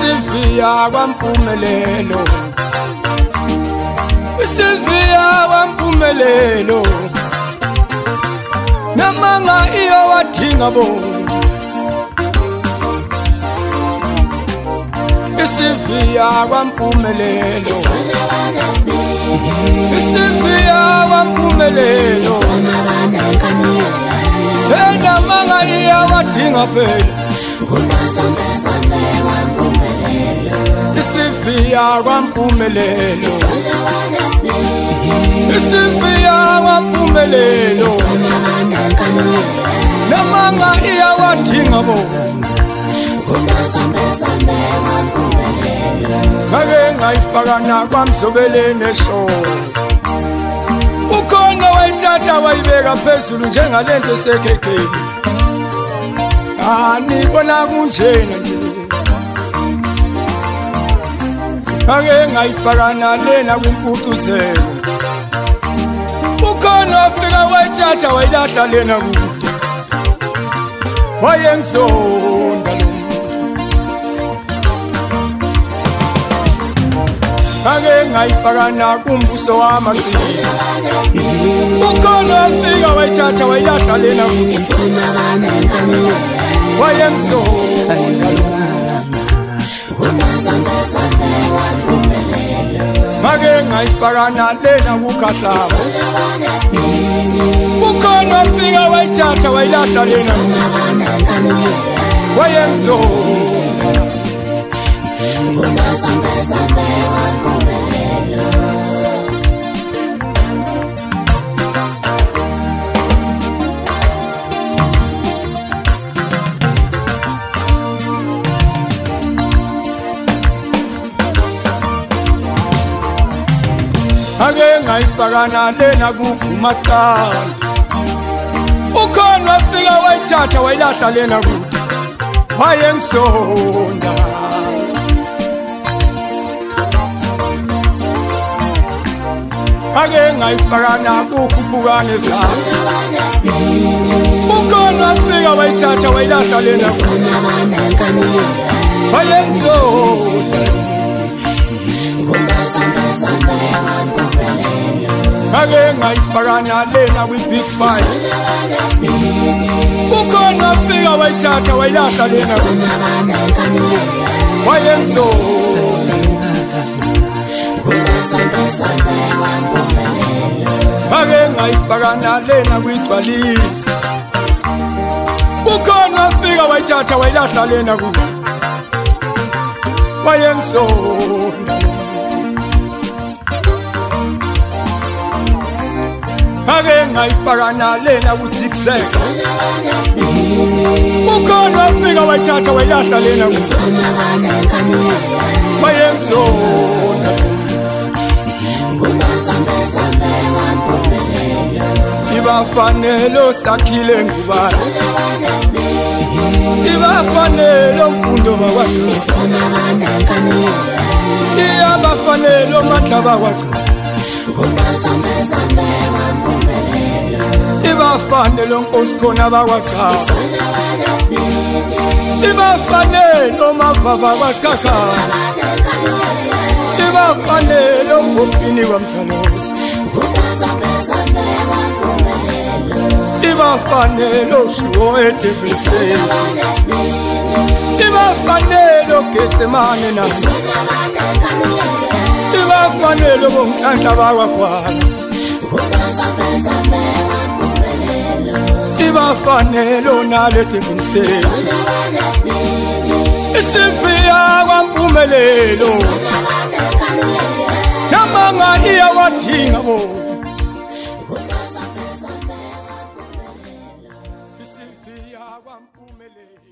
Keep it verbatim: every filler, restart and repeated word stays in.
Isivia kwampumelelo Isivia kwampumelelo Namanga iyo wathinga bo Isivia kwampumelelo Isivia kwampumelelo Namanga iyo wathinga phela Isivia kwampumelelo Isivia kwampumelelo Namanga iya wathinga bo Ngake ngayifakana kwamzobelene show Ukhona wayithatha wayibeka phezulu njengalento esekhekeli Ani bona kunjena nje Ngake ngayifakana lena kwimpucuzelo Ukhona wafika wayithatha wayilahla lena kude Wayengizonda lo Ngake ngayifakana kumbuso wamaqili Ukhona wafika wayithatha wayilahla lena kude Wayengizonda Ngake ngayifakana lena kukhahlaba Ukhona wafika wayithatha wayilahla lena Wayengizonda Ngake ngayifakana lena kumaskandi Ukhona wafika wayithatha wayilahla lena kude Wayengizonda Ngake ngayifakana kukhupukane zami Ukhona wafika wayithatha wayilahla lena kude Wayengizonda Ngake ngayifakana lena with big five Ukhona wafika wayithatha wayilahla lena Wayengizonda Ngake ngayifakana lena kwigcwalisa Ukhona wafika wayithatha wayilahla lena kude Wayengizonda Ngake ngayifakana lena ku-six seven Ukhona wafika wayithatha wayilahla lena kude Wayengizonda Ibafanelo sakhile ngubani Ibafanelo mfundo bakwaDo Iyabafanelo mandla bakwaDo Ibafanelo nkosi khona bakwaXaba Ibafanelo mavava kwaSikhakha Ibafanelo ngopini kwamthanosi Ibafanelo shiwo eDevilsdale Ibafanelo Getsemane nami Ibafanelo bomhlanhla bakwaGwala Ibafanelo nale Devilsdale Isivia kwampumelelo Namanga iya wathinga bo Isivia kwampumelelo